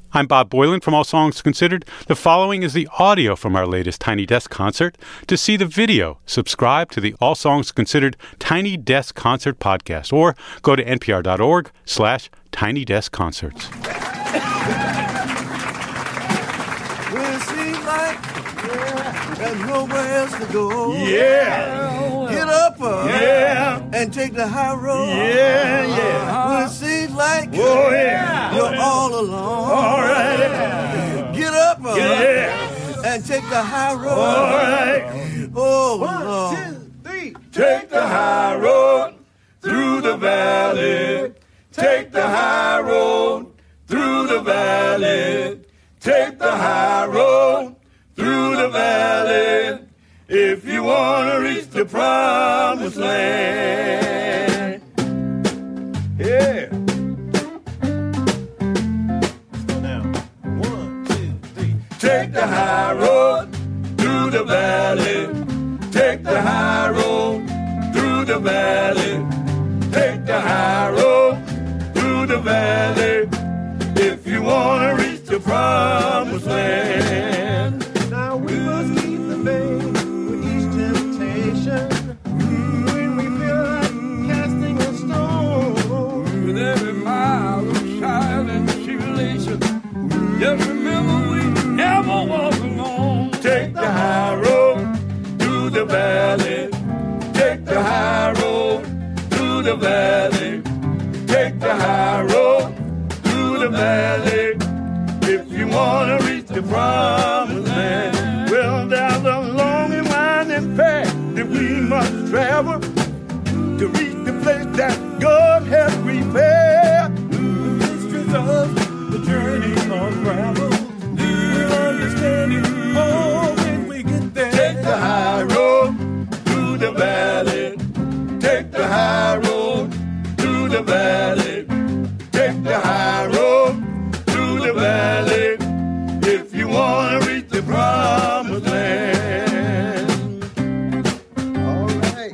I'm Bob Boylan from All Songs Considered. The following is the audio from our latest Tiny Desk concert. To see the video, subscribe to the All Songs Considered Tiny Desk Concert podcast or go to npr.org/tinydeskconcerts. When it seems like there's nowhere else to go. Yeah. Get up Yeah. and take the high road. Yeah, yeah. When it seems like yeah. you're all alone. All right. Get up Yeah. and take the high road. All right. Oh, 1, Lord. 2, 3. Take the high road through the valley. Take the high road through the valley. Take the high road through the valley. If you want to reach the promised land. Yeah. Slow down. 1, 2, 3. Take the high road through the valley. Take the high road through the valley. Take the high road through the valley. If you want to reach the promised land. Now we must keep the faith with each temptation. When we feel like casting a stone. With every mile of trial and tribulation, just remember we never walk alone. Take the high road through the valley. Take the high road through the valley. Take the high road through the valley. If you want to reach the promised land. Well, there's a long and winding path that we must travel to reach the place that God has prepared. The mysteries of the journey unravel. We'll understand it all when we get there. Take the high road through the valley. Take the high road through the valley. Take the high road through the valley. If you want to reach the promised land. All right.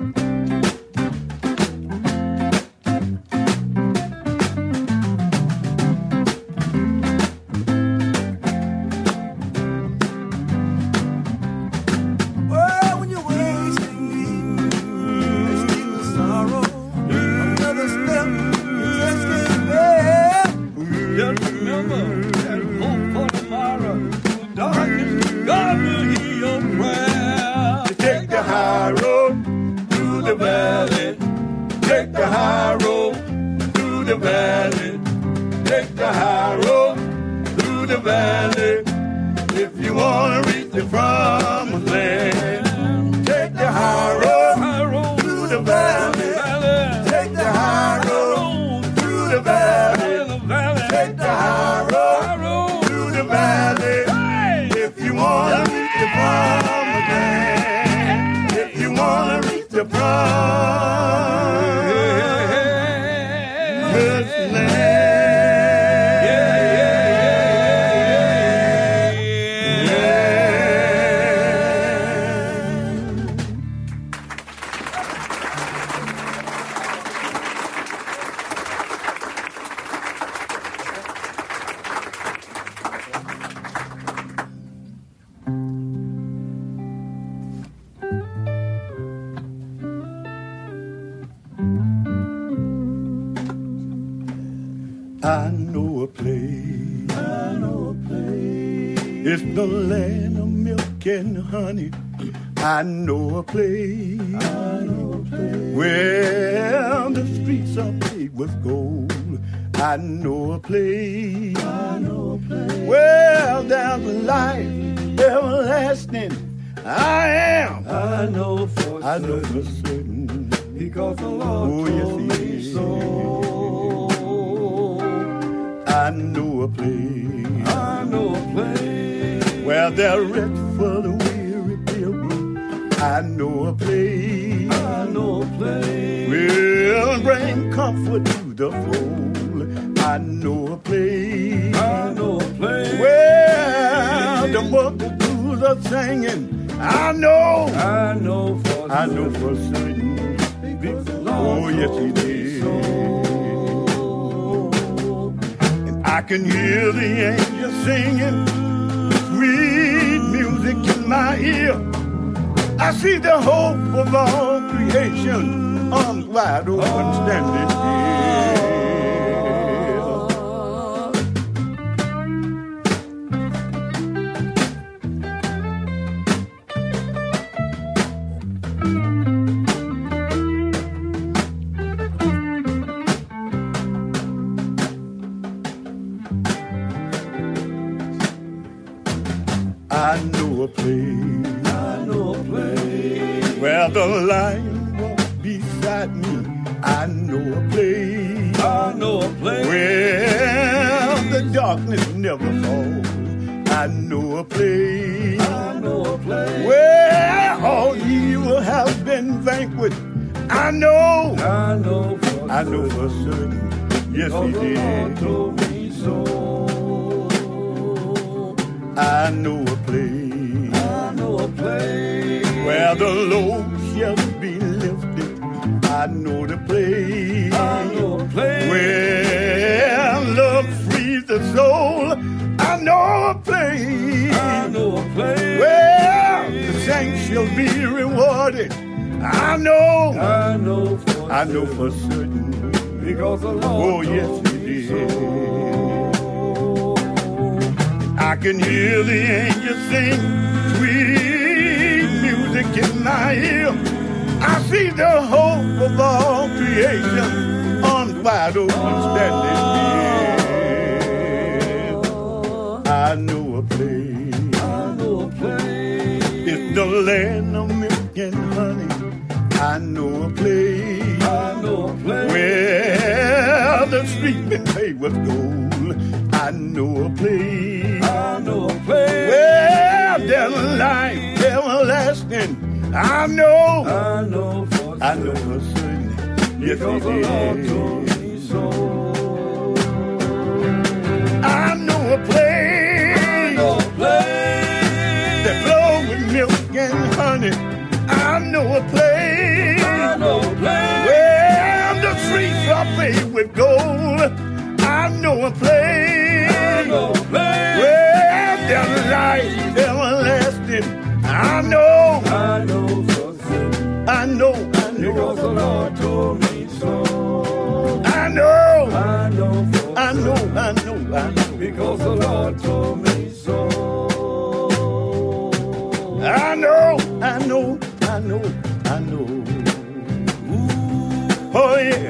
Well, when you're wasting me, it's deep with sorrow. Another step, you just can't bear. Just remember that hope for tomorrow. Darkness, God will hear your prayer. Take the high road through the valley. Take the high road through the valley. Take the high road through the valley. If you want to reach the promised land. Take the high road through the valley. Take the high road through the valley. Take the high road through the valley. If you want to reach the promised land. If you want to reach the promised land. I know a place. It's the land of milk and honey. I know a place. Where the streets are paved with gold. I know a place. Where there's life everlasting. I know for certain. Because the Lord Oh, yes, told he me is. so. I know a place. Where there's rest for the weary pilgrim. I know a place. Will bring comfort to the fold. I know a place. Where the multitudes are singing. I know for certain. Oh, yes, he did. And I can hear the angels singing sweet music in my ear. I see the hope of all creation, arms wide open, standing here. I know a place where the lion walks beside me. I know a place where the darkness never falls. I know a place where all evil has been vanquished. I know for certain. Yes, he did. Told me so. I know a place where the load shall be lifted. I know the place where love frees the soul. I know a place where the saints shall be rewarded. I know for certain. Because the Lord yes, he did. I can hear the angels sing sweet music in my ear. I see the hope of all creation, arms wide open, standing here. I know a place. It's the land of milk and honey. I know a place where the street been paved with gold. I know a place where there's life everlasting. I know for certain. Yes, he did. I know a place that flows with milk and honey. I know a place where the streets are paved with gold. I know a place where there's life everlasting. I know for certain. I know. Because the Lord told me so. I know. Because the Lord told me so. I know. Ooh. Oh yeah.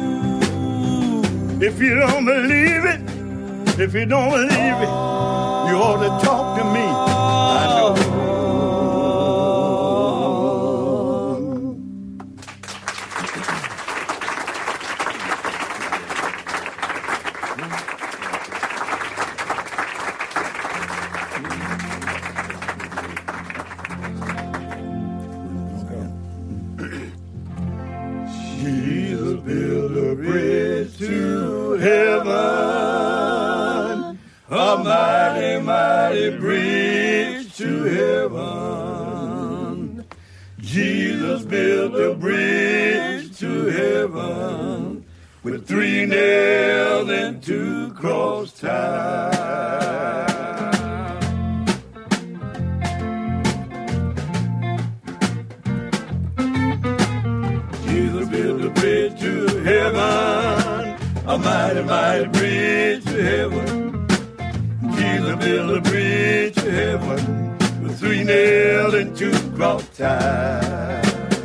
If you don't believe it, you ought to talk to me. I know. Jesus built a bridge to heaven, a mighty, mighty bridge to heaven. Jesus built a bridge to heaven with 3 nails and 2 cross ties. Jesus built a bridge to heaven, a mighty, mighty bridge to heaven. Jesus built a bridge to heaven with 3 nails and 2 cross ties.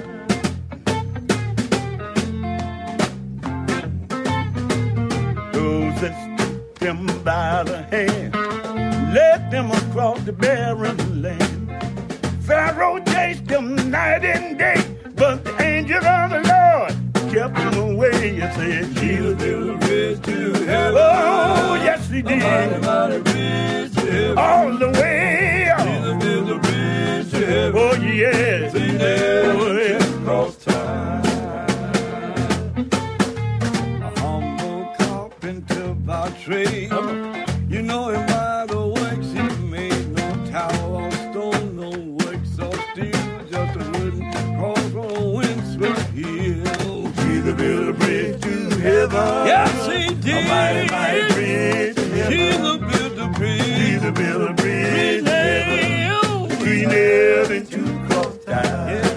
Those that took them by the hand led them across the barren land. Pharaoh chased them night and day, but the angel of the Lord kept them away. You said Jesus built a bridge to heaven. Oh, yes, he did. A mighty, mighty bridge to heaven. All the way. Jesus built a bridge to heaven. Oh, yes. 3 nails and 2 cross ties. A humble carpenter by trade. You know him by the works he made. No tower of stone, no works of steel, just a wooden cross on a windswept hill. Jesus built a bridge to heaven. Yes, he did. A mighty, mighty bridge to heaven. Jesus built a bridge. Jesus built a bridge to heaven between hell and two cross towers.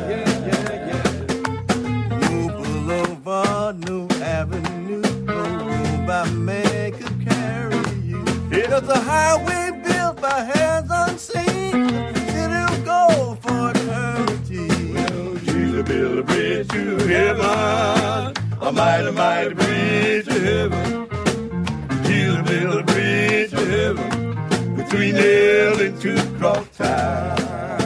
New boulevard, new avenue, no room by man could carry you. It's a highway built by hands unseen. It'll go for eternity. Well, Jesus built a bridge to heaven, a mighty, mighty bridge to heaven. Jesus built a bridge to heaven between hell and two cross towers.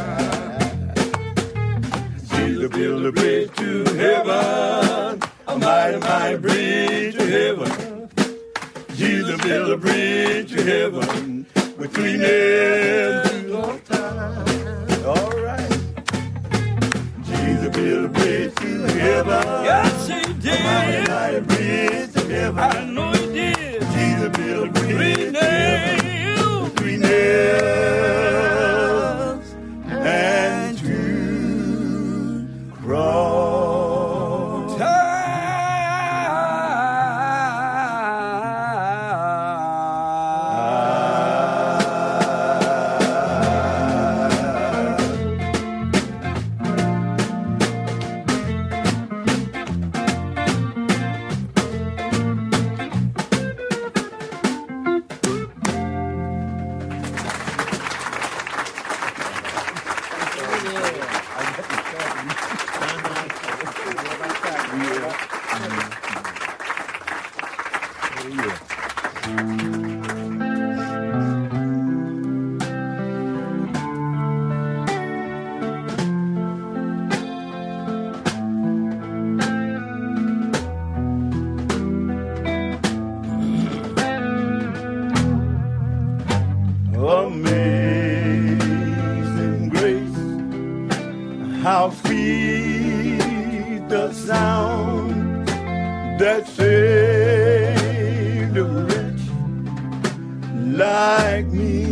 Jesus built a bridge to heaven, a mighty, mighty bridge to heaven. Jesus built a bridge to heaven between hell and two cross towers. All right. Jesus built a bridge to heaven. Yes, he A mighty, did. mighty bridge to heaven. I know he did. Jesus built a bridge to heaven Renee, between hell and two cross. Amazing grace, how sweet the sound that saved a wretch like me.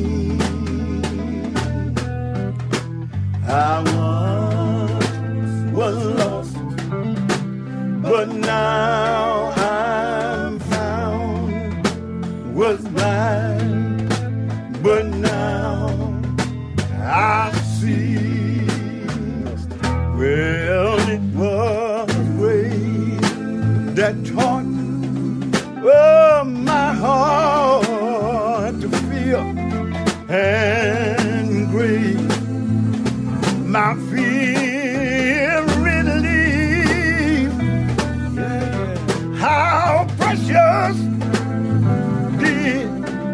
I once was lost, but now I'm found. Was blind, but now I see. Well, it was grace that taught my heart to feel, and grace my fear relieved. How precious did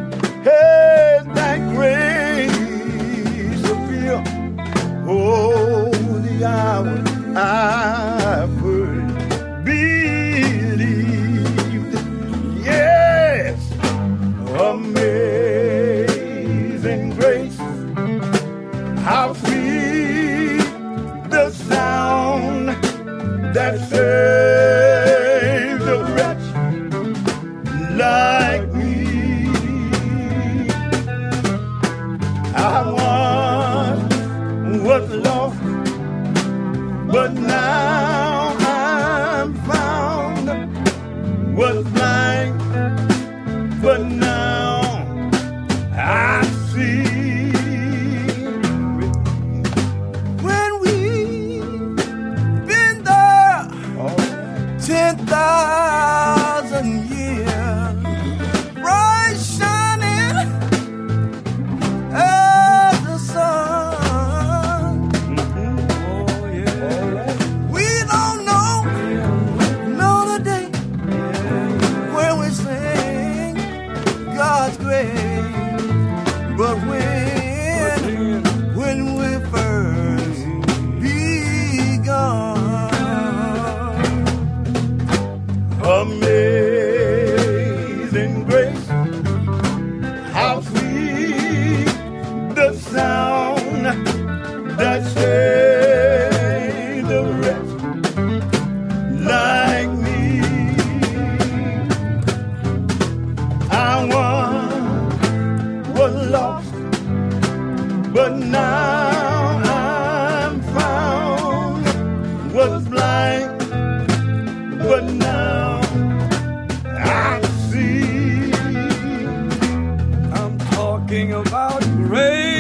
that grace appear. Oh, the hour I first believed. Yes, amazing grace, how sweet the sound that saved a wretch like me. I once was lost, but now I'm found. Was blind, but now I see. When we've been there 10,000 years, bright shining as the sun. We don't know the day when we sing God's grace, but when we first begun. Amazing grace, how sweet the sound that saved a wretch like me. I once was lost, but now I'm found. Was blind, but now I see. I'm talking sing about grace.